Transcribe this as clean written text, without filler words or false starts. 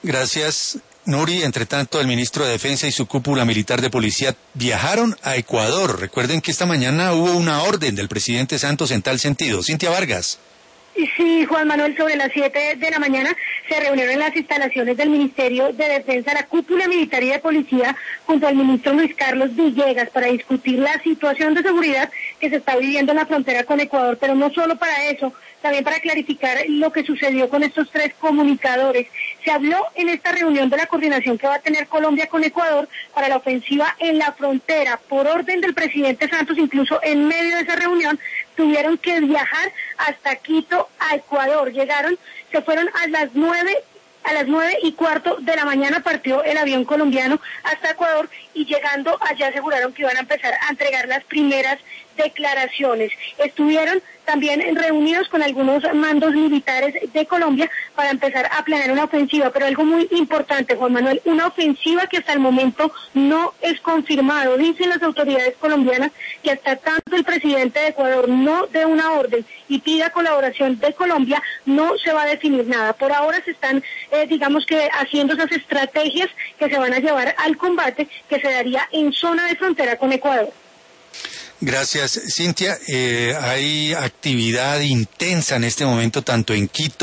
Gracias, Nuri. Entre tanto, el ministro de Defensa y su cúpula militar de policía viajaron a Ecuador. Recuerden que esta mañana hubo una orden del presidente Santos en tal sentido. Cintia Vargas. Sí, Juan Manuel, sobre las 7 de la mañana se reunieron en las instalaciones del Ministerio de Defensa la cúpula militar y de policía junto al ministro Luis Carlos Villegas para discutir la situación de seguridad que se está viviendo en la frontera con Ecuador, pero no solo para eso, también para clarificar lo que sucedió con estos tres comunicadores. Se habló en esta reunión de la coordinación que va a tener Colombia con Ecuador para la ofensiva en la frontera. Por orden del presidente Santos, incluso en medio de esa reunión, tuvieron que viajar hasta Quito, a Ecuador. Se fueron a las 9:15 de la mañana partió el avión colombiano hasta Ecuador y llegando allá aseguraron que iban a empezar a entregar las primeras declaraciones. Estuvieron también reunidos con algunos mandos militares de Colombia para empezar a planear una ofensiva, pero algo muy importante, Juan Manuel, una ofensiva que hasta el momento no es confirmado. Dicen las autoridades colombianas que hasta tanto el presidente de Ecuador no dé una orden y pida colaboración de Colombia, no se va a definir nada. Por ahora se están, haciendo esas estrategias que se van a llevar al combate que se daría en zona de frontera con Ecuador. Gracias, Cintia. Hay actividad intensa en este momento tanto en Quito